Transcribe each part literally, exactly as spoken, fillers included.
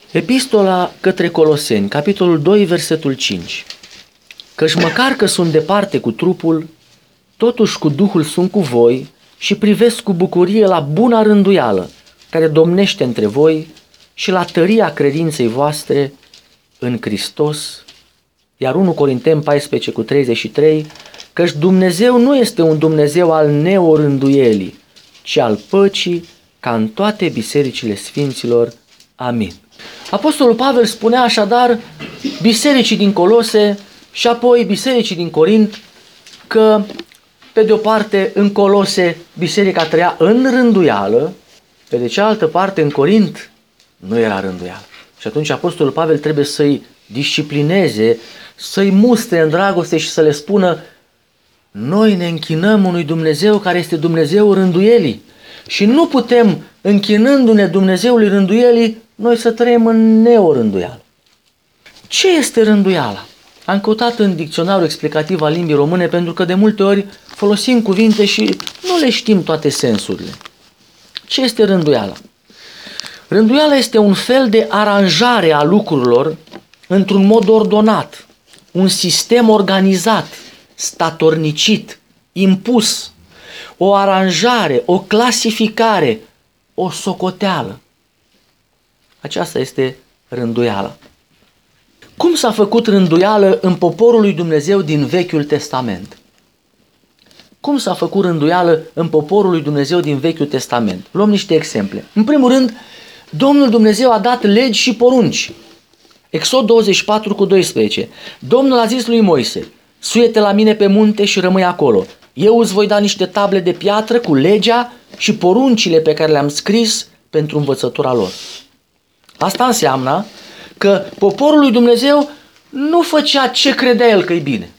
Epistola către Coloseni, capitolul doi, versetul cinci. Căci măcar că sunt departe cu trupul, totuși cu Duhul sunt cu voi și privesc cu bucurie la buna rânduială care domnește între voi și la tăria credinței voastre în Hristos. Iar unu Corinteni paisprezece cu treizeci și trei, căci Dumnezeu nu este un Dumnezeu al neorânduielii, ci al păcii, ca în toate bisericile sfinților. Amin. Apostolul Pavel spunea așadar bisericii din Colose și apoi bisericii din Corint că, pe de o parte, în Colose biserica trăia în rânduială, pe de cealaltă parte, în Corint nu era rânduială. Și atunci Apostolul Pavel trebuie să-i disciplineze, să-i mustre în dragoste și să le spună: noi ne închinăm unui Dumnezeu care este Dumnezeul rânduielii și nu putem, închinându-ne Dumnezeului rânduielii, noi să trăim în neorânduială. Ce este rânduiala? Am căutat în dicționarul explicativ al limbii române pentru că de multe ori folosim cuvinte și nu le știm toate sensurile. Ce este rânduiala? Rânduiala este un fel de aranjare a lucrurilor într-un mod ordonat, un sistem organizat, statornicit, impus, o aranjare, o clasificare, o socoteală. Aceasta este rânduiala. Cum s-a făcut rânduială în poporul lui Dumnezeu din Vechiul Testament? Cum s-a făcut rânduială în poporul lui Dumnezeu din Vechiul Testament? Luăm niște exemple. În primul rând, Domnul Dumnezeu a dat legi și porunci. Exod douăzeci și patru cu doisprezece. Domnul a zis lui Moise: suie-te la mine pe munte și rămâi acolo. Eu îți voi da niște table de piatră cu legea și poruncile pe care le-am scris pentru învățătura lor. Asta înseamnă că poporul lui Dumnezeu nu făcea ce credea el că-i bine.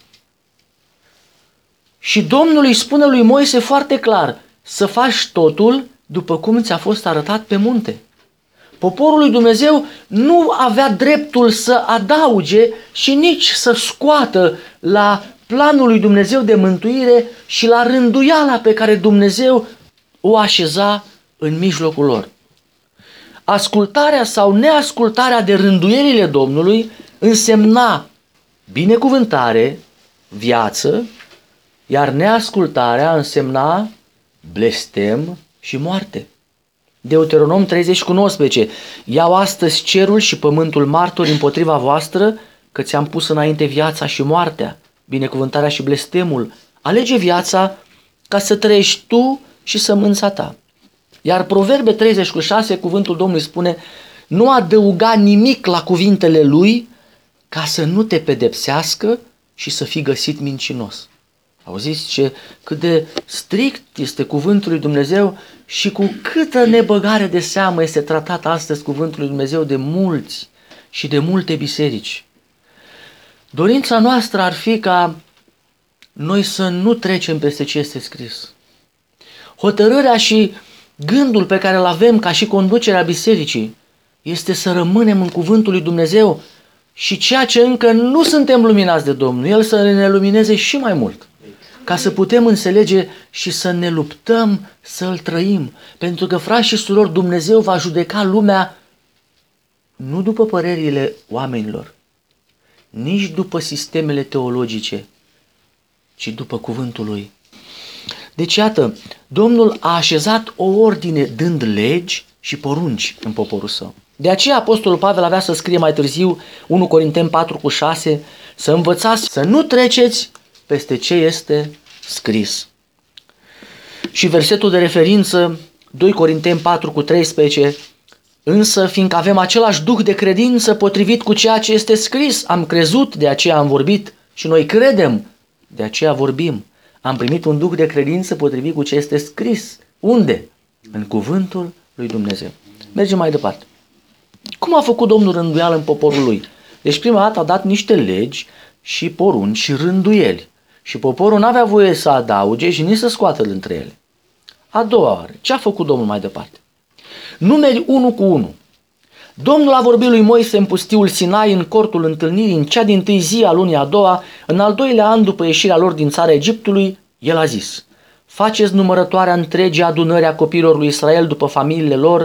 Și Domnul îi spune lui Moise foarte clar: să faci totul după cum ți-a fost arătat pe munte. Poporul lui Dumnezeu nu avea dreptul să adauge și nici să scoată la planul lui Dumnezeu de mântuire și la rânduiala pe care Dumnezeu o așeza în mijlocul lor. Ascultarea sau neascultarea de rânduielile Domnului însemna binecuvântare, viață, iar neascultarea însemna blestem și moarte. Deuteronom treizeci cu nouăsprezece. Iau astăzi cerul și pământul martori împotriva voastră, că ți-am pus înainte viața și moartea, binecuvântarea și blestemul. Alege viața ca să trăiești tu și sămânța ta. Iar Proverbe treizeci cu șase, cuvântul Domnului spune: nu adăuga nimic la cuvintele lui ca să nu te pedepsească și să fii găsit mincinos. Auziți ce, cât de strict este cuvântul lui Dumnezeu și cu câtă nebăgare de seamă este tratat astăzi cuvântul lui Dumnezeu de mulți și de multe biserici. Dorința noastră ar fi ca noi să nu trecem peste ce este scris. Hotărârea și gândul pe care îl avem ca și conducerea bisericii este să rămânem în cuvântul lui Dumnezeu și ceea ce încă nu suntem luminați de Domnul, El să ne lumineze și mai mult, ca să putem înțelege și să ne luptăm să-L trăim. Pentru că, frați și surori, Dumnezeu va judeca lumea nu după părerile oamenilor, nici după sistemele teologice, ci după cuvântul Lui. Deci, iată, Domnul a așezat o ordine dând legi și porunci în poporul său. De aceea Apostolul Pavel avea să scrie mai târziu, unu Corinteni patru cu șase, să învățați să nu treceți peste ce este scris. Și versetul de referință, doi Corinteni patru cu treisprezece, însă fiindcă avem același duh de credință potrivit cu ceea ce este scris, am crezut, de aceea am vorbit, și noi credem, de aceea vorbim. Am primit un duh de credință potrivit cu ce este scris. Unde? În cuvântul lui Dumnezeu. Mergem mai departe. Cum a făcut Domnul rânduială în poporul lui? Deci prima dată a dat niște legi și porunci și rânduieli. Și poporul n-avea voie să adauge și nici să scoată dintre ele. A doua oară, ce a făcut Domnul mai departe? Numeri unu cu unu. Domnul a vorbit lui Moise în pustiul Sinai, în cortul întâlnirii, în cea dintâi zi a lunii a doua, în al doilea an după ieșirea lor din țara Egiptului. El a zis: faceți numărătoarea întregii adunări a copiilor lui Israel după familiile lor,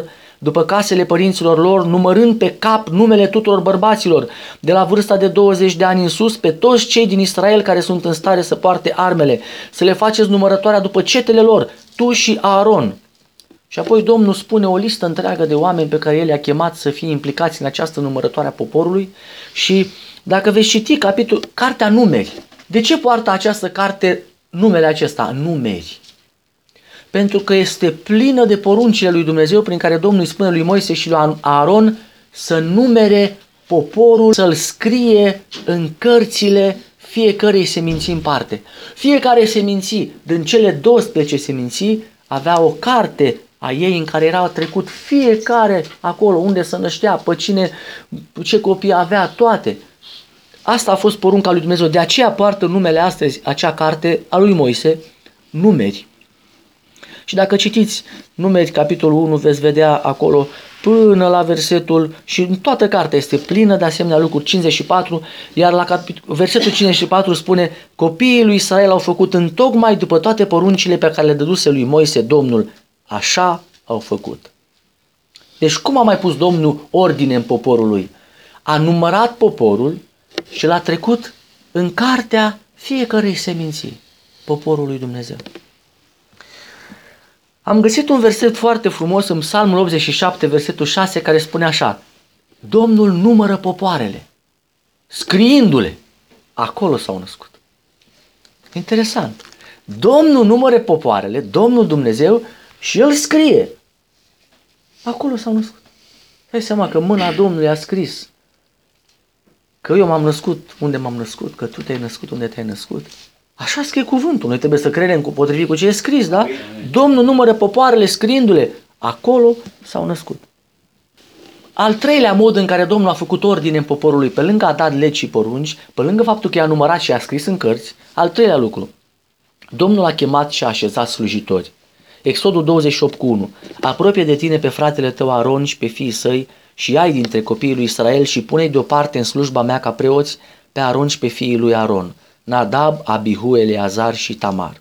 după casele părinților lor, numărând pe cap numele tuturor bărbaților, de la vârsta de douăzeci de ani în sus, pe toți cei din Israel care sunt în stare să poarte armele, să le faceți numărătoarea după cetele lor, tu și Aaron. Și apoi Domnul spune o listă întreagă de oameni pe care El i-a chemat să fie implicați în această numărătoare a poporului. Și dacă veți citi capitol, cartea Numeri, de ce poartă această carte numele acesta, Numeri? Pentru că este plină de poruncile lui Dumnezeu prin care Domnul îi spune lui Moise și lui Aaron să numere poporul, să-l scrie în cărțile fiecărei seminții în parte. Fiecare seminții din cele douăsprezece seminții avea o carte a ei în care era trecut fiecare acolo unde se năștea, pe cine, ce copii avea, toate. Asta a fost porunca lui Dumnezeu. De aceea poartă numele astăzi acea carte a lui Moise, Numeri. Și dacă citiți Numeri, capitolul unu, veți vedea acolo până la versetul, și în toată cartea este plină de asemenea lucruri, cincizeci și patru, iar la capitol, versetul cincizeci și patru spune: copiii lui Israel au făcut întocmai după toate poruncile pe care le dăduse lui Moise Domnul, așa au făcut. Deci cum a mai pus Domnul ordine în poporul lui? A numărat poporul și l-a trecut în cartea fiecărei seminții, poporul lui Dumnezeu. Am găsit un verset foarte frumos în Psalmul optzeci și șapte, versetul șase, care spune așa: Domnul numără popoarele, scriindu-le, acolo s-au născut. Interesant. Domnul numără popoarele, Domnul Dumnezeu, și El scrie. Acolo s-au născut. Dai seama că mâna Domnului a scris că eu m-am născut unde m-am născut, că tu te-ai născut unde te-ai născut. Așa scrie cuvântul. Noi trebuie să credem cu potrivit cu ce e scris, da? Domnul numără popoarele scriindu-le. Acolo s-au născut. Al treilea mod în care Domnul a făcut ordine în poporul lui, pe lângă a dat legi și porunci, pe lângă faptul că i-a numărat și a scris în cărți, al treilea lucru: Domnul a chemat și a așezat slujitori. Exodul douăzeci și opt cu unu. Apropie de tine pe fratele tău Aron și pe fiii săi și ai dintre copiii lui Israel și pune-i deoparte în slujba mea ca preoți pe Aron și pe fiii lui Aron, Nadab, Abihu, Eleazar și Tamar.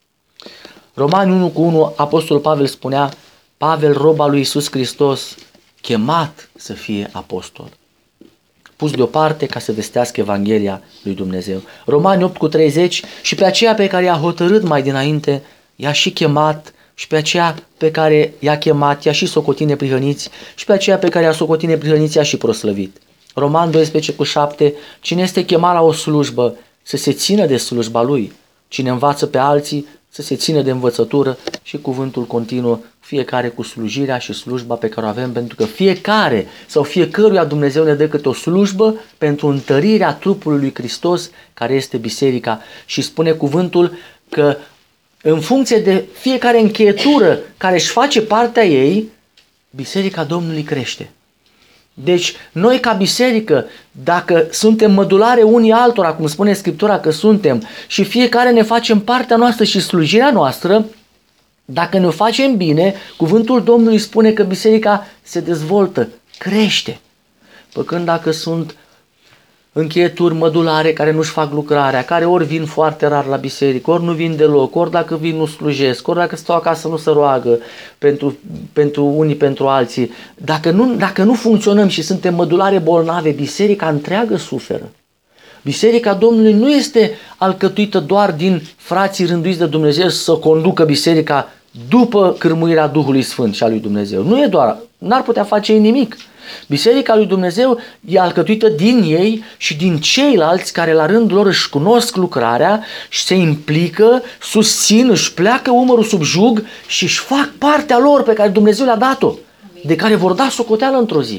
Romani unu cu unu, apostolul Pavel spunea: Pavel, rob al lui Iisus Hristos, chemat să fie apostol, pus deoparte ca să vestească Evanghelia lui Dumnezeu. Romani opt cu treizeci, și pe aceea pe care i-a hotărât mai dinainte, i-a și chemat, și pe aceea pe care i-a chemat, i-a și socotit neprihăniți, și pe aceea pe care i-a socotit neprihăniți, i-a și proslăvit. Roman doisprezece cu șapte, cine este chemat la o slujbă, să se țină de slujba lui. Cine învață pe alții, să se țină de învățătură, și cuvântul continuă, fiecare cu slujirea și slujba pe care o avem, pentru că fiecare sau fiecăruia Dumnezeu ne dă câte o slujbă pentru întărirea trupului lui Hristos, care este biserica. Și spune cuvântul că în funcție de fiecare încheietură care își face partea ei, biserica Domnului crește. Deci noi ca biserică, dacă suntem mădulare unii altora, cum spune Scriptura că suntem, și fiecare ne facem partea noastră și slujirea noastră, dacă ne facem bine, cuvântul Domnului spune că biserica se dezvoltă, crește. Pe când dacă sunt încheieturi mădulare care nu-și fac lucrarea, care ori vin foarte rar la biserică, ori nu vin deloc, ori dacă vin nu slujesc, ori dacă stau acasă nu se roagă pentru, pentru unii, pentru alții. Dacă nu, dacă nu funcționăm și suntem mădulare bolnave, biserica întreagă suferă. Biserica Domnului nu este alcătuită doar din frații rânduiți de Dumnezeu să conducă biserica după cârmuirea Duhului Sfânt și a lui Dumnezeu. Nu e doar, n-ar putea face ei nimic. Biserica lui Dumnezeu e alcătuită din ei și din ceilalți care la rândul lor își cunosc lucrarea și se implică, susțin, își pleacă umărul sub jug și își fac partea lor pe care Dumnezeu le-a dat-o, de care vor da socoteală într-o zi.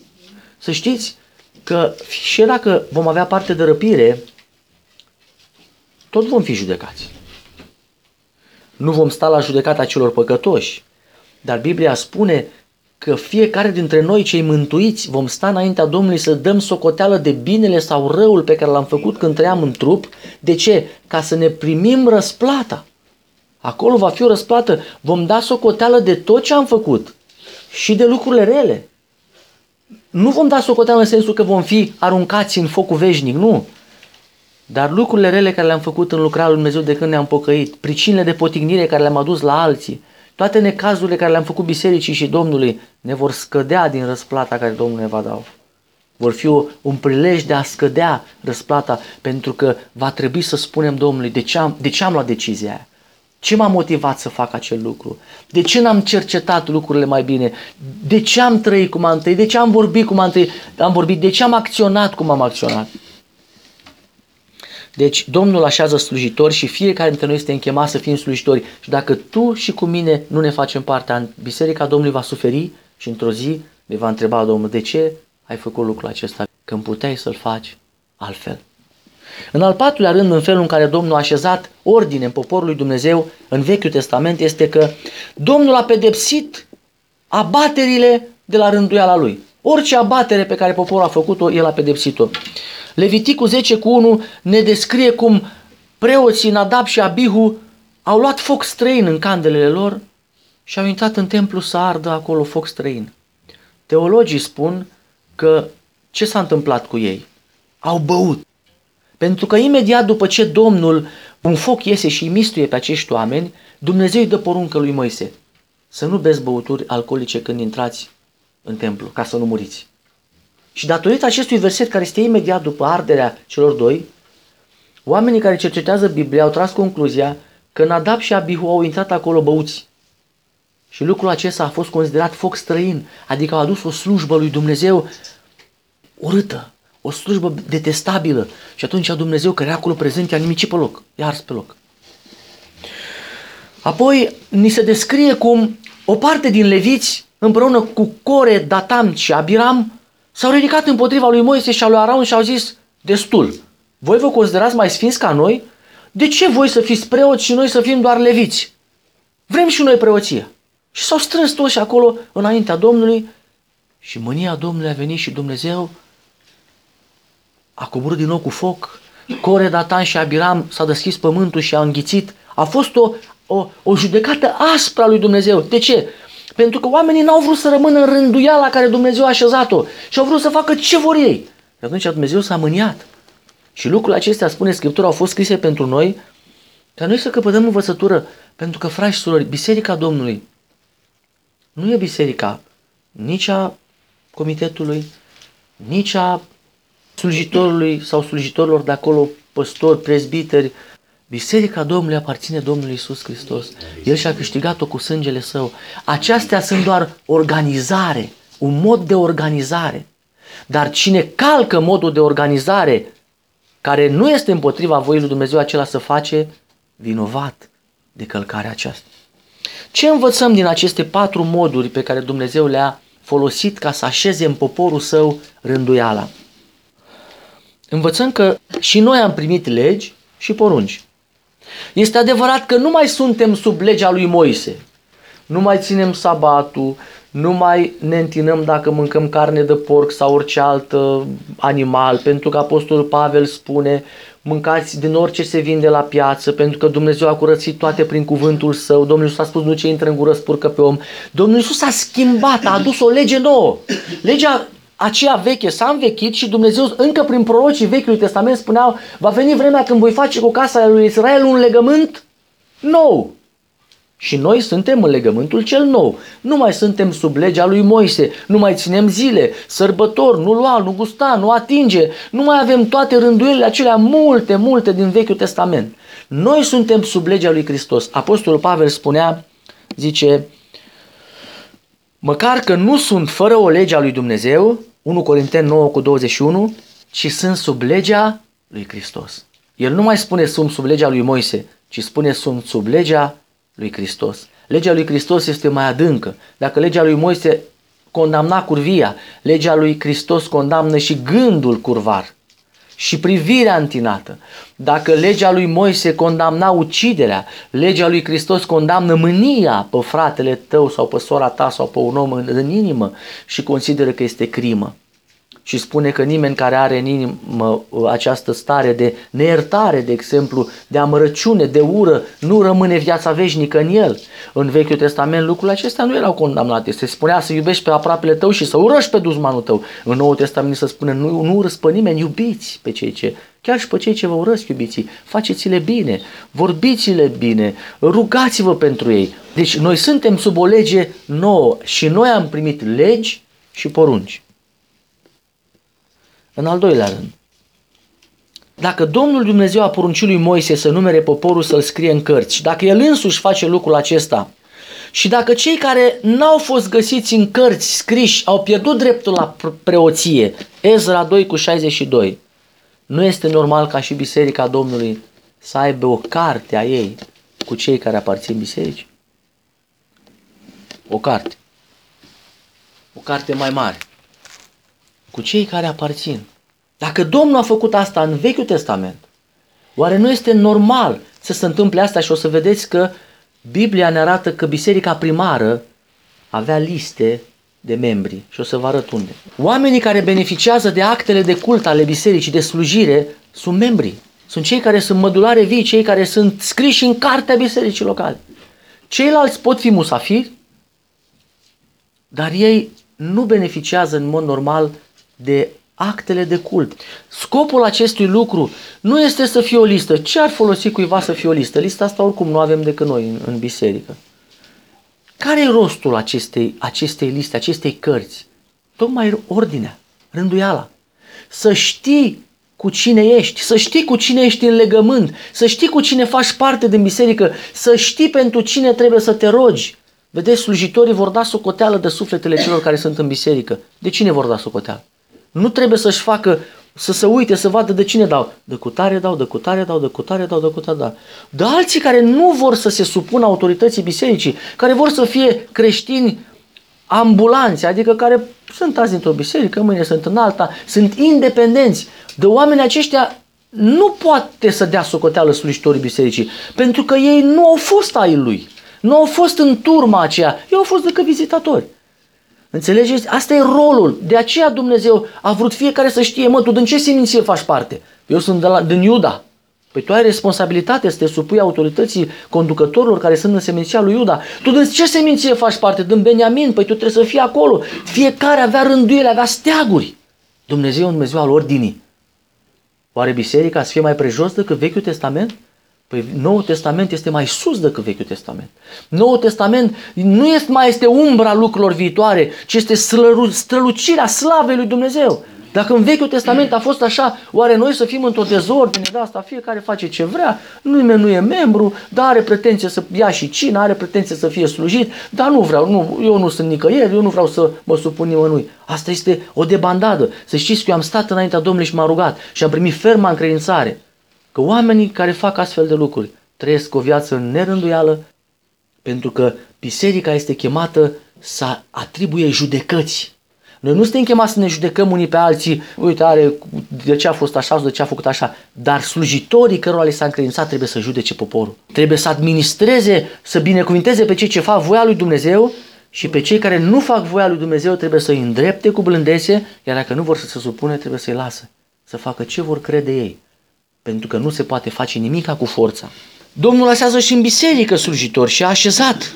Să știți că și dacă vom avea parte de răpire, tot vom fi judecați. Nu vom sta la judecata celor păcătoși, dar Biblia spune că fiecare dintre noi, cei mântuiți, vom sta înaintea Domnului să dăm socoteală de binele sau răul pe care l-am făcut când trăiam în trup. De ce? Ca să ne primim răsplata. Acolo va fi o răsplată. Vom da socoteală de tot ce am făcut și de lucrurile rele. Nu vom da socoteală în sensul că vom fi aruncați în focul veșnic, nu. Dar lucrurile rele care le-am făcut în lucrarea lui Dumnezeu de când ne-am pocăit, pricinile de potignire care le-am adus la alții, toate necazurile care le-am făcut bisericii și Domnului ne vor scădea din răsplata care Domnul ne va da. Vor fi o, un prilej de a scădea răsplata, pentru că va trebui să spunem Domnului de ce am, de ce am luat decizia aia. Ce m-a motivat să fac acel lucru? De ce n-am cercetat lucrurile mai bine? De ce am trăit cum am trăit? De ce am vorbit cum am trăit? Am vorbit? De ce am acționat cum am acționat? Deci Domnul așează slujitori și fiecare dintre noi este închemat să fim slujitori. Și dacă tu și cu mine nu ne facem partea, biserica Domnului va suferi și într-o zi ne va întreba Domnul, de ce ai făcut lucrul acesta când puteai să-l faci altfel? În al patrulea rând, în felul în care Domnul a așezat ordine în poporul lui Dumnezeu în Vechiul Testament, este că Domnul a pedepsit abaterile de la rânduiala lui. Orice abatere pe care poporul a făcut-o, el a pedepsit-o. Leviticul zece cu unu ne descrie cum preoții Nadab și Abihu au luat foc străin în candelele lor și au intrat în templu să ardă acolo foc străin. Teologii spun că ce s-a întâmplat cu ei? Au băut. Pentru că imediat după ce Domnul, un foc iese și îi mistuie pe acești oameni, Dumnezeu îi dă poruncă lui Moise să nu beți băuturi alcoolice când intrați în templu, ca să nu muriți. Și datorită acestui verset care este imediat după arderea celor doi, oamenii care cercetează Biblia au tras concluzia că Nadab și Abihu au intrat acolo băuți. Și lucrul acesta a fost considerat foc străin, adică au adus o slujbă lui Dumnezeu urâtă, o slujbă detestabilă. Și atunci Dumnezeu, care era acolo prezent, i-a nimicit pe loc, i-a ars pe loc. Apoi ni se descrie cum o parte din leviți, împreună cu Core, Datam și Abiram, s-au ridicat împotriva lui Moise și a lui Aron și au zis, destul, voi vă considerați mai sfinți ca noi? De ce voi să fiți preoți și noi să fim doar leviți? Vrem și noi preoție. Și s-au strâns toți acolo înaintea Domnului și mânia Domnului a venit și Dumnezeu a coborât din nou cu foc. Core, Datan și Abiram s-a deschis pământul și a înghițit. A fost o, o, o judecată aspră a lui Dumnezeu. De ce? Pentru că oamenii n-au vrut să rămână în rânduiala care Dumnezeu a așezat-o și au vrut să facă ce vor ei. Și atunci Dumnezeu s-a mâniat. Și lucrurile acestea, spune Scriptura, au fost scrise pentru noi, ca noi să căpătăm învățătură. Pentru că, frați și surori, Biserica Domnului nu e biserica nici a comitetului, nici a slujitorului sau slujitorilor de acolo, păstori, prezbiteri. Biserica Domnului aparține Domnului Iisus Hristos. El și-a câștigat-o cu sângele Său. Acestea sunt doar organizare, un mod de organizare. Dar cine calcă modul de organizare care nu este împotriva voii lui Dumnezeu, acela să face vinovat de călcarea aceasta. Ce învățăm din aceste patru moduri pe care Dumnezeu le-a folosit ca să așeze în poporul Său rânduiala? Învățăm că și noi am primit legi și porunci. Este adevărat că nu mai suntem sub legea lui Moise. Nu mai ținem sabatul, nu mai ne întinăm dacă mâncăm carne de porc sau orice alt animal, pentru că Apostolul Pavel spune, mâncați din orice se vinde la piață, pentru că Dumnezeu a curățit toate prin cuvântul Său. Domnul Iisus a spus, nu ce intră în gură spurcă pe om. Domnul Iisus a schimbat, a adus o lege nouă. Legea aceea veche s-a învechit și Dumnezeu încă prin prorocii Vechiului Testament spuneau, va veni vremea când voi face cu casa lui Israel un legământ nou. Și noi suntem în legământul cel nou. Nu mai suntem sub legea lui Moise, nu mai ținem zile, sărbători, nu lua, nu gusta, nu atinge, nu mai avem toate rânduielile acelea multe, multe din Vechiul Testament. Noi suntem sub legea lui Hristos. Apostolul Pavel spunea, zice, măcar că nu sunt fără o lege a lui Dumnezeu, unu Corinteni nouă cu douăzeci și unu, ci sunt sub legea lui Hristos. El nu mai spune sunt sub legea lui Moise, ci spune sunt sub legea lui Hristos. Legea lui Hristos este mai adâncă. Dacă legea lui Moise condamna curvia, legea lui Hristos condamnă și gândul curvar și privirea întinată. Dacă legea lui Moise condamna uciderea, legea lui Hristos condamnă mânia pe fratele tău sau pe sora ta sau pe un om în, în inimă și consideră că este crimă. și spune că nimeni care are în inimă această stare de neiertare, de exemplu, de amărăciune, de ură, nu rămâne viața veșnică în el. În Vechiul Testament lucrurile acestea nu erau condamnate. Se spunea să iubești pe aproapele tău și să urăști pe dușmanul tău. În Noul Testament se spune nu, nu urăți pe nimeni, iubiți pe cei ce, chiar și pe cei ce vă urăsc, iubiții. Faceți-le bine, vorbiți-le bine, rugați-vă pentru ei. Deci noi suntem sub o lege nouă și noi am primit legi și porunci. În al doilea rând, dacă Domnul Dumnezeu a poruncit lui Moise să numere poporul, să-l scrie în cărți, și dacă el însuși face lucrul acesta, și dacă cei care n-au fost găsiți în cărți scriși au pierdut dreptul la preoție, Ezra doi cu șaizeci și doi, nu este normal ca și Biserica Domnului să aibă o carte a ei cu cei care aparțin bisericii? O carte. O carte mai mare. Cu cei care aparțin. Dacă Domnul a făcut asta în Vechiul Testament, oare nu este normal să se întâmple asta? Și o să vedeți că Biblia ne arată că biserica primară avea liste de membri și o să vă arăt unde. Oamenii care beneficiază de actele de cult ale bisericii, de slujire, sunt membri. Sunt cei care sunt mădulare vii, cei care sunt scriși în cartea bisericii locale. Ceilalți pot fi musafiri, dar ei nu beneficiază în mod normal de actele de cult. Scopul acestui lucru nu este să fie o listă. Ce ar folosi cuiva să fie o listă? Lista asta oricum nu avem decât noi în, în biserică. Care e rostul acestei, acestei liste, acestei cărți? Tocmai ordinea, rânduiala. Să știi cu cine ești, să știi cu cine ești în legământ, să știi cu cine faci parte din biserică, să știi pentru cine trebuie să te rogi. Vedeți, slujitorii vor da socoteală de sufletele celor care sunt în biserică. De cine vor da socoteală? Nu trebuie să-și facă, să se uite, să vadă de cine dau. De cutare dau, de cutare dau, de cutare dau, de cutare dau. De alții care nu vor să se supună autorității bisericii, care vor să fie creștini ambulanți, adică care sunt azi într-o biserică, mâine sunt în alta, sunt independenți. De oameni aceștia nu poate să dea socoteală slujitorii bisericii, pentru că ei nu au fost ai lui, nu au fost în turma aceea, ei au fost decât vizitatori. Înțelegeți? Asta e rolul. De aceea Dumnezeu a vrut fiecare să știe, mă, tu din ce seminție faci parte? Eu sunt de la, din Iuda. Păi tu ai responsabilitate să te supui autorității conducătorilor care sunt în seminția lui Iuda. Tu din ce seminție faci parte? Din Beniamin. Păi tu trebuie să fii acolo. Fiecare avea rânduiele, avea steaguri. Dumnezeu e un Dumnezeu al ordinii. Oare biserica să fie mai prejos decât Vechiul Testament? Păi Noul Testament este mai sus decât Vechiul Testament. Noul Testament nu este mai este umbra lucrurilor viitoare, ci este strălucirea slavei lui Dumnezeu. Dacă în Vechiul Testament a fost așa, oare noi să fim într-o dezordine de asta, fiecare face ce vrea, nimeni nu e membru, dar are pretenție să ia și cina, are pretenție să fie slujit, dar nu vreau, nu, eu nu sunt nicăieri, eu nu vreau să mă supun nimănui. Asta este o debandadă. Să știți că eu am stat înaintea Domnului și m-am rugat și am primit ferma încredințare că oamenii care fac astfel de lucruri trăiesc o viață în nerânduială, pentru că biserica este chemată să atribuie judecăți. Noi nu suntem chemați să ne judecăm unii pe alții, uite, are, de ce a fost așa sau de ce a făcut așa, dar slujitorii cărora li s-a încredințat trebuie să judece poporul. Trebuie să administreze, să binecuvinteze pe cei ce fac voia lui Dumnezeu și pe cei care nu fac voia lui Dumnezeu trebuie să îi îndrepte cu blândețe, iar dacă nu vor să se supune, trebuie să-i lasă, să facă ce vor crede ei. Pentru că nu se poate face nimica cu forța. Domnul așează și în biserică slujitori și a așezat.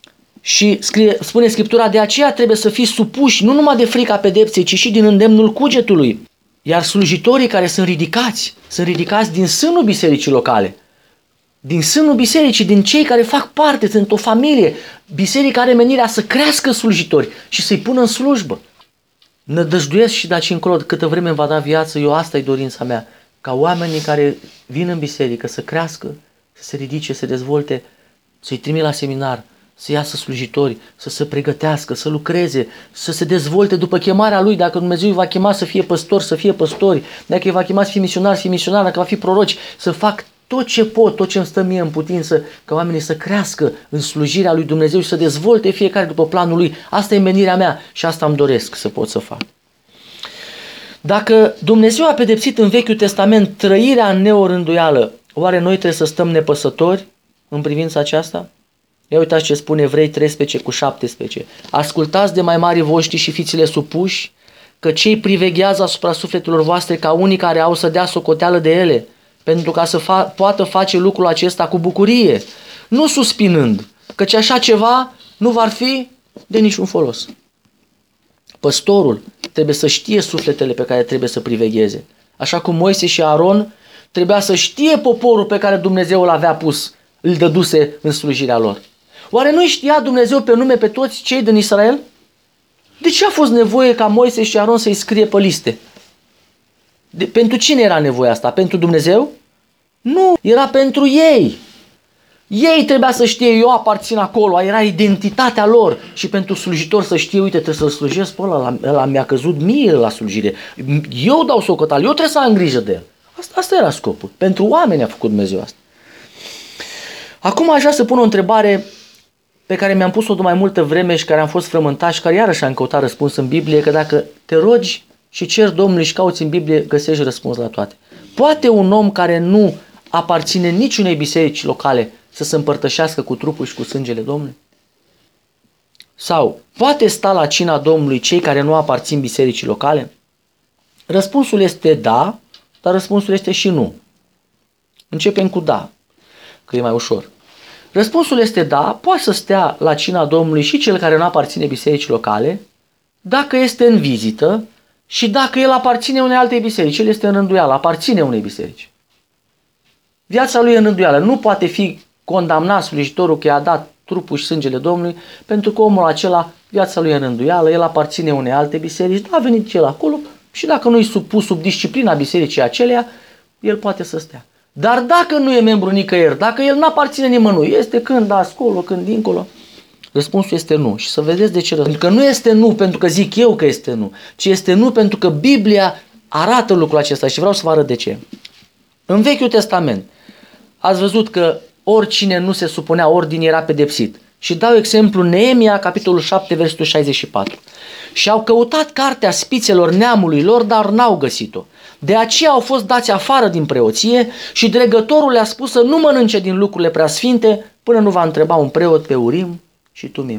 Și scrie, spune Scriptura, de aceea trebuie să fii supuși nu numai de frica pedepsei, ci și din îndemnul cugetului. Iar slujitorii care sunt ridicați, sunt ridicați din sânul bisericii locale. Din sânul bisericii, din cei care fac parte, sunt o familie. Biserica are menirea să crească slujitori și să-i pună în slujbă. Nădăjduiesc și de aici încolo, câtă vreme îmi va da viață, eu asta e dorința mea. Ca oamenii care vin în biserică să crească, să se ridice, să se dezvolte, să-i trimit la seminar, să iasă slujitori, să se pregătească, să lucreze, să se dezvolte după chemarea lui. Dacă Dumnezeu îi va chema să fie păstori, să fie păstori, dacă îi va chema să fie misionari, să fie misionari, dacă va fi proroci, să fac tot ce pot, tot ce îmi stă mie în putință, ca oamenii să crească în slujirea lui Dumnezeu și să dezvolte fiecare după planul lui. Asta e menirea mea și asta îmi doresc să pot să fac. Dacă Dumnezeu a pedepsit în Vechiul Testament trăirea în neorânduială, oare noi trebuie să stăm nepăsători în privința aceasta? Ia uitați ce spune Evrei treisprezece cu șaptesprezece. Ascultați de mai mari voștri și fiți-le supuși, că cei priveghează asupra sufletelor voastre ca unii care au să dea socoteală de ele, pentru ca să fa- poată face lucrul acesta cu bucurie, nu suspinând, căci așa ceva nu va fi de niciun folos. Păstorul trebuie să știe sufletele pe care trebuie să privegheze. Așa cum Moise și Aron trebuia să știe poporul pe care Dumnezeu îl avea pus, îl dăduse în slujirea lor. Oare nu știa Dumnezeu pe nume pe toți cei din Israel? De ce a fost nevoie ca Moise și Aron să-i scrie pe liste? De, pentru cine era nevoia asta? Pentru Dumnezeu? Nu, era pentru ei. Ei trebuia să știe, eu aparțin acolo, era identitatea lor. Și pentru slujitor să știe, uite, trebuie să-l slujesc pe ăla, ăla mi-a căzut mie la slujire. Eu dau socoteală, eu trebuie să am grijă de el. Asta, asta era scopul. Pentru oameni a făcut Dumnezeu asta. Acum aș vrea să pun o întrebare pe care mi-am pus-o de mai multă vreme și care am fost frământat și care iarăși am căutat răspuns în Biblie, că dacă te rogi și ceri Domnului și cauți în Biblie, găsești răspuns la toate. Poate un om care nu aparține niciunei biserici locale să se împărtășească cu trupul și cu sângele Domnului? Sau poate sta la cina Domnului cei care nu aparțin bisericii locale? Răspunsul este da, dar răspunsul este și nu. Începem cu da, că e mai ușor. Răspunsul este da, poate să stea la cina Domnului și cel care nu aparține bisericii locale, dacă este în vizită și dacă el aparține unei alte biserici. El este în rânduială, aparține unei biserici. Viața lui e în rânduială. Nu poate fi condamnat slujitorul că i-a dat trupul și sângele Domnului, pentru că omul acela, viața lui e în rânduială, el aparține unei alte biserici, a venit el acolo și dacă nu e supus sub disciplina bisericii aceleia, el poate să stea. Dar dacă nu e membru nicăieri, dacă el nu aparține nimănui, este când acolo, când dincolo, răspunsul este nu. Și să vedeți de ce răspuns. Pentru că nu este nu pentru că zic eu că este nu, ci este nu pentru că Biblia arată lucrul acesta și vreau să vă arăt de ce. În Vechiul Testament ați văzut că oricine nu se supunea ordinii era pedepsit. Și dau exemplu Neemia, capitolul șapte, versetul șaizeci și patru. Și au căutat cartea spițelor neamului lor, dar n-au găsit-o. De aceea au fost dați afară din preoție și dregătorul le-a spus să nu mănânce din lucrurile preasfinte până nu va întreba un preot pe Urim și Tumim.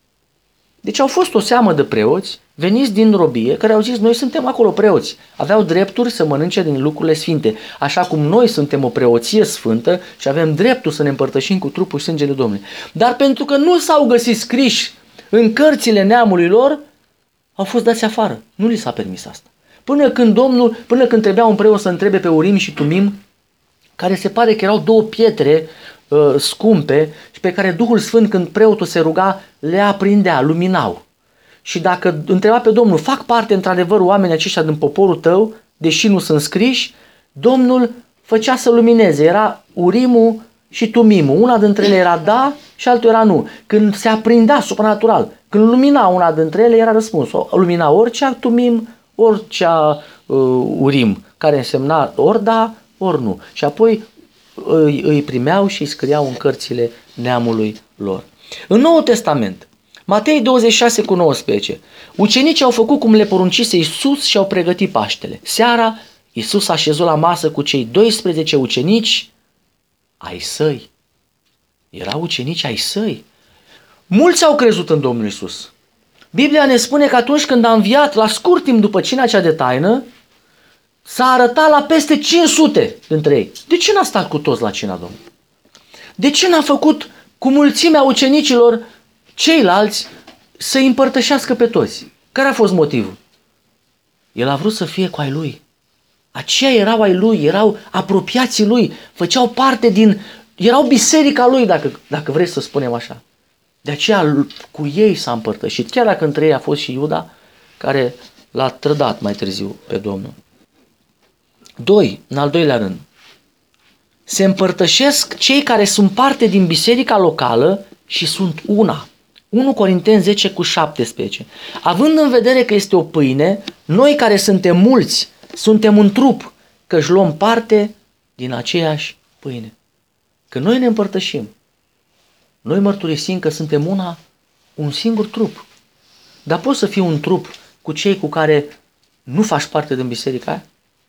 Deci au fost o seamă de preoți veniți din robie care au zis noi suntem acolo preoți. Aveau drepturi să mănânce din lucrurile sfinte. Așa cum noi suntem o preoție sfântă și avem dreptul să ne împărtășim cu trupul și sângele Domnului. Dar pentru că nu s-au găsit scriși în cărțile neamului lor, au fost dați afară. Nu li s-a permis asta. Până când Domnul, până când trebuia un preot să întrebe pe Urim și Tumim, care se pare că erau două pietre uh, scumpe și pe care Duhul Sfânt, când preotul se ruga, le aprindea, luminau. Și dacă întreba pe Domnul, fac parte într-adevăr oamenii aceștia din poporul tău, deși nu sunt scriși, Domnul făcea să lumineze. Era Urimul și Tumimul. Una dintre ele era da și altul era nu. Când se aprindea supranatural, când lumina una dintre ele, era răspunsul. Lumina orice Tumim, orice uh, Urim, care însemna ori da, ori nu. Și apoi îi, îi primeau și îi scriau în cărțile neamului lor. În Noul Testament, Matei douăzeci și șase cu nouăsprezece, ucenicii au făcut cum le poruncise Iisus și au pregătit Paștele. Seara, Iisus a șezut la masă cu cei doisprezece ucenici ai săi. Erau ucenici ai săi. Mulți au crezut în Domnul Iisus. Biblia ne spune că atunci când a înviat, la scurt timp după cina cea de taină, s-a arătat la peste cinci sute dintre ei. De ce n-a stat cu toți la cina Domnului? De ce n-a făcut cu mulțimea ucenicilor ceilalți să-i împărtășească pe toți? Care a fost motivul? El a vrut să fie cu ai lui. Aceia erau ai lui, erau apropiații lui, făceau parte din, erau biserica lui, dacă, dacă vrei să spunem așa. De aceea cu ei s-a împărtășit, chiar dacă între ei a fost și Iuda, care l-a trădat mai târziu pe Domnul. Doi, în al doilea rând, se împărtășesc cei care sunt parte din biserica locală și sunt una. unu Corinteni zece cu șaptesprezece. Având în vedere că este o pâine, noi care suntem mulți, suntem un trup, că își luăm parte din aceeași pâine. Când noi ne împărtășim, noi mărturisim că suntem una, un singur trup. Dar poți să fii un trup cu cei cu care nu faci parte din biserica aia?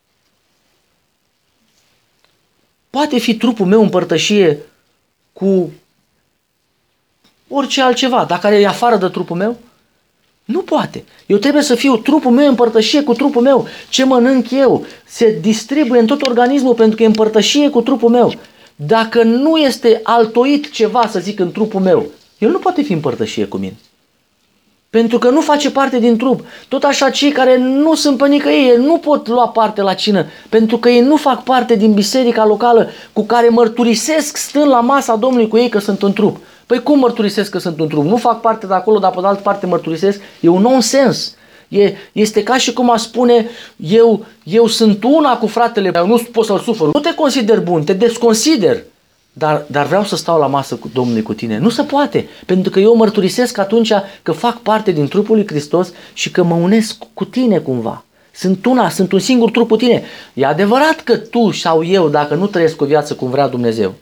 Poate fi trupul meu în părtășie cu orice altceva, dacă e afară de trupul meu? Nu poate. Eu trebuie să fiu trupul meu în părtășie cu trupul meu. Ce mănânc eu se distribuie în tot organismul pentru că e în părtășie cu trupul meu. Dacă nu este altoit ceva, să zic, în trupul meu, el nu poate fi în părtășie cu mine. Pentru că nu face parte din trup. Tot așa cei care nu sunt pe nicăieri nu pot lua parte la cină, pentru că ei nu fac parte din biserica locală cu care mărturisesc stând la masa Domnului cu ei că sunt un trup. Păi cum mărturisesc că sunt un trup? Nu fac parte de acolo, dar pe de altă parte mărturisesc? E un nonsens. E, este ca și cum a spune eu, eu sunt una cu fratele, eu nu pot să-l sufăr. Nu te consider bun, te desconsider. Dar, dar vreau să stau la masă cu Domnului cu tine. Nu se poate, pentru că eu mărturisesc atunci că fac parte din trupul lui Hristos și că mă unesc cu tine cumva. Sunt una, sunt un singur trup cu tine. E adevărat că tu sau eu, dacă nu trăiesc o viață cum vrea Dumnezeu,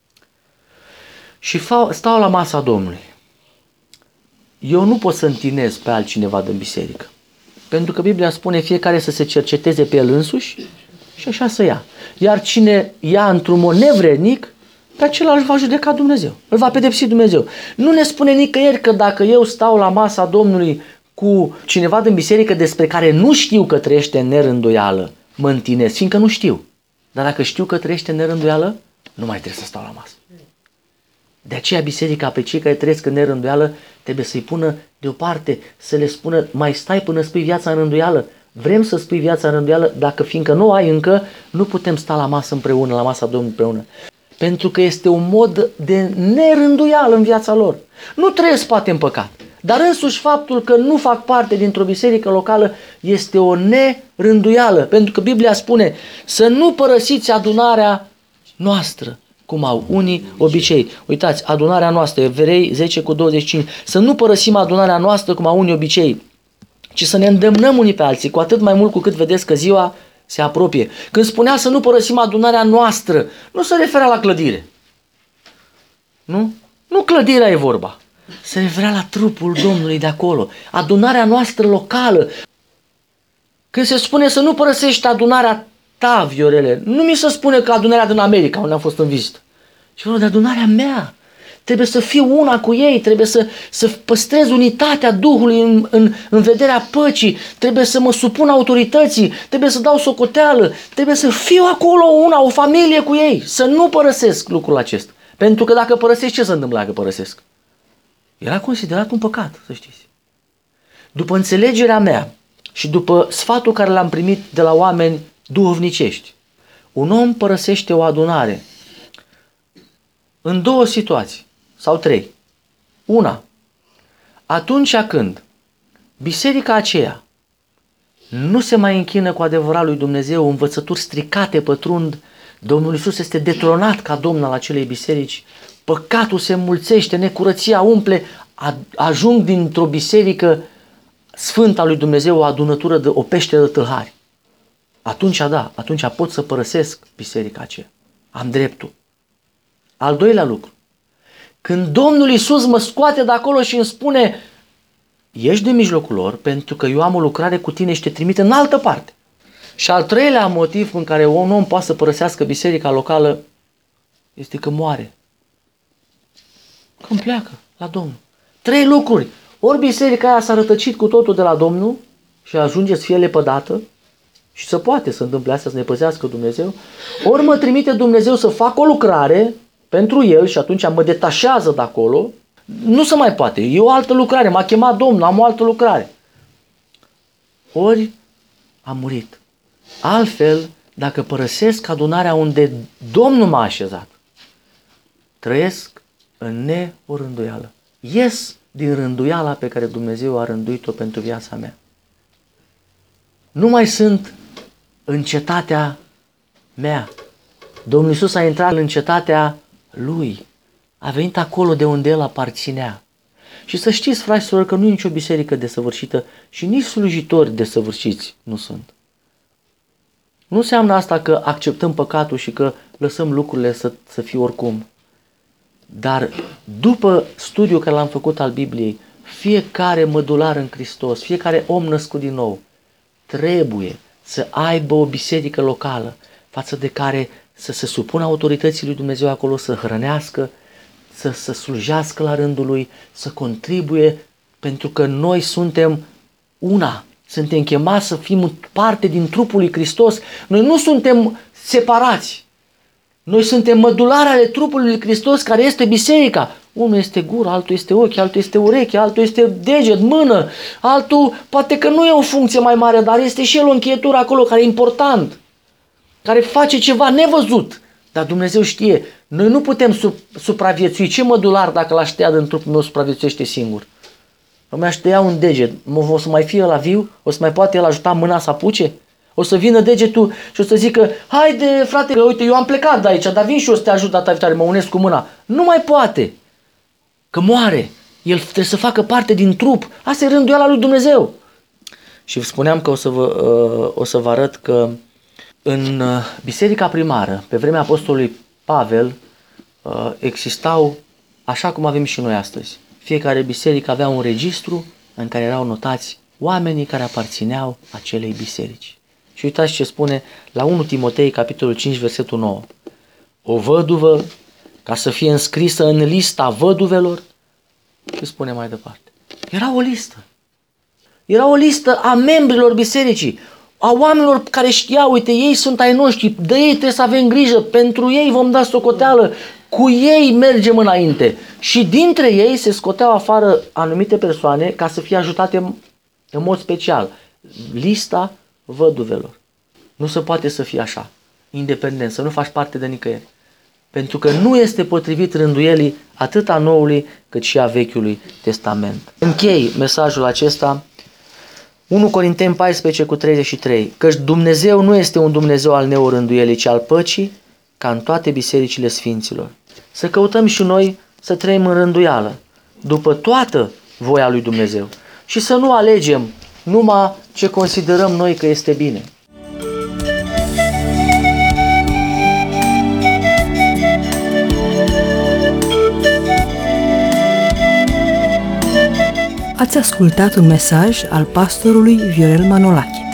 și stau la masa Domnului, eu nu pot să întinez pe altcineva din biserică. Pentru că Biblia spune fiecare să se cerceteze pe el însuși și așa să ia. Iar cine ia într-un mod nevrednic, pe acela îl va judeca Dumnezeu, îl va pedepsi Dumnezeu. Nu ne spune nicăieri că dacă eu stau la masa Domnului cu cineva din biserică despre care nu știu că trăiește în nerânduială, mă întinez, fiindcă nu știu. Dar dacă știu că trăiește în nerânduială, nu mai trebuie să stau la masă. De aceea biserica pe cei care trăiesc în nerânduială trebuie să-i pună deoparte, să le spună mai stai până spui viața în rânduială. Vrem să spui viața în rânduială, dacă fiindcă nu ai încă, nu putem sta la masă împreună, la masa Domnului împreună. Pentru că este un mod de nerânduială în viața lor. Nu trăiesc poate în păcat, dar însuși faptul că nu fac parte dintr-o biserică locală este o nerânduială. Pentru că Biblia spune să nu părăsiți adunarea noastră, cum au unii obicei. Uitați, adunarea noastră, Evrei zece cu douăzeci și cinci, să nu părăsim adunarea noastră cum au unii obicei, ci să ne îndemnăm unii pe alții, cu atât mai mult cu cât vedeți că ziua se apropie. Când spunea să nu părăsim adunarea noastră, nu se referea la clădire. Nu? Nu clădirea e vorba. Se referea la trupul Domnului de acolo. Adunarea noastră locală. Când se spune să nu părăsești adunarea ta, Viorele, nu mi se spune că adunarea din America, unde am fost în vizită, ci vorba de adunarea mea. Trebuie să fiu una cu ei, trebuie să, să păstrez unitatea Duhului în, în, în vederea păcii, trebuie să mă supun autorității, trebuie să dau socoteală, trebuie să fiu acolo una, o familie cu ei, să nu părăsesc lucrul acesta. Pentru că dacă părăsesc, ce se întâmplă dacă părăsesc? Era considerat un păcat, să știți. După înțelegerea mea și după sfatul care l-am primit de la oameni duhovnicești, un om părăsește o adunare în două situații sau trei. Una, atunci când biserica aceea nu se mai închină cu adevărat lui Dumnezeu, învățături stricate pătrund, Domnul Iisus este detronat ca Domn al acelei biserici, păcatul se înmulțește, necurăția umple, ajung dintr-o biserică sfântă a lui Dumnezeu o adunătură, de, o peșteră de tâlhari. Atunci da, atunci pot să părăsesc biserica aceea. Am dreptul. Al doilea lucru, când Domnul Iisus mă scoate de acolo și îmi spune ești de mijlocul lor pentru că eu am o lucrare cu tine și te trimit în altă parte. Și al treilea motiv în care un om poate să părăsească biserica locală este că moare. Că îmi pleacă la Domnul. Trei lucruri. Ori biserica aia s-a rătăcit cu totul de la Domnul și ajunge să fie lepădată, și se poate să întâmple asta, să ne păzească Dumnezeu, ori mă trimite Dumnezeu să fac o lucrare pentru el și atunci mă detașează de acolo, nu se mai poate, e o altă lucrare, m-a chemat Domnul, am o altă lucrare. Ori am murit. Altfel, dacă părăsesc adunarea unde Domnul m-a așezat, trăiesc în neorânduială. Ies din rânduiala pe care Dumnezeu a rânduit-o pentru viața mea. Nu mai sunt în cetatea mea. Domnul Iisus a intrat în cetatea Lui. A venit acolo de unde El aparținea. Și să știți, frați și surori, că nu e nicio biserică desăvârșită și nici slujitori desăvârșiți nu sunt. Nu înseamnă asta că acceptăm păcatul și că lăsăm lucrurile să, să fie oricum. Dar după studiul care l-am făcut al Bibliei, fiecare mădular în Hristos, fiecare om născut din nou, trebuie să aibă o biserică locală față de care să se supună autorității lui Dumnezeu acolo, să hrănească, să, să slujească la rândul lui, să contribuie Pentru că noi suntem una. Suntem chemați să fim parte din trupul lui Hristos. Noi nu suntem separați. Noi suntem mădulare ale trupului lui Hristos, care este biserica. Unul este gura, altul este ochi, altul este ureche, altul este deget, mână, altul poate că nu e o funcție mai mare, dar este și el o încheietură acolo care e important, care face ceva nevăzut. Dar Dumnezeu știe, noi nu putem supraviețui. Ce mădular dacă l-aș tăia din trupul meu supraviețuiește singur? Mi-aș tăia un deget, o să mai fie la viu? O să mai poate el ajuta mâna să apuce? O să vină degetul și o să zică, haide frate, că uite eu am plecat de aici, dar vin și eu să te ajut data viitoare, mă unesc cu mâna. Nu mai poate, că moare. El trebuie să facă parte din trup. Asta e rânduiala lui Dumnezeu. Și spuneam că o să vă, o să vă arăt că în biserica primară, pe vremea apostolului Pavel, existau, așa cum avem și noi astăzi. Fiecare biserică avea un registru în care erau notați oamenii care aparțineau acelei biserici. Și uitați ce spune la întâi Timotei, capitolul cinci, versetul nouă. O văduvă, ca să fie înscrisă în lista văduvelor, ce spune mai departe? Era o listă. Era o listă a membrilor bisericii, a oamenilor care știau, uite, ei sunt ai noștri, de ei trebuie să avem grijă, pentru ei vom da socoteală, cu ei mergem înainte. Și dintre ei se scoteau afară anumite persoane ca să fie ajutate în mod special. Lista văduvelor. Nu se poate să fie așa, independent, să nu faci parte de nicăieri. Pentru că nu este potrivit rânduielii atât a Noului cât și a Vechiului Testament. Închei mesajul acesta, întâi Corinteni paisprezece cu treizeci și trei, căci Dumnezeu nu este un Dumnezeu al neorânduielii, ci al păcii, ca în toate bisericile sfinților. Să căutăm și noi să trăim în rânduială, după toată voia lui Dumnezeu și să nu alegem numai ce considerăm noi că este bine. Ați ascultat un mesaj al pastorului Viorel Manolache.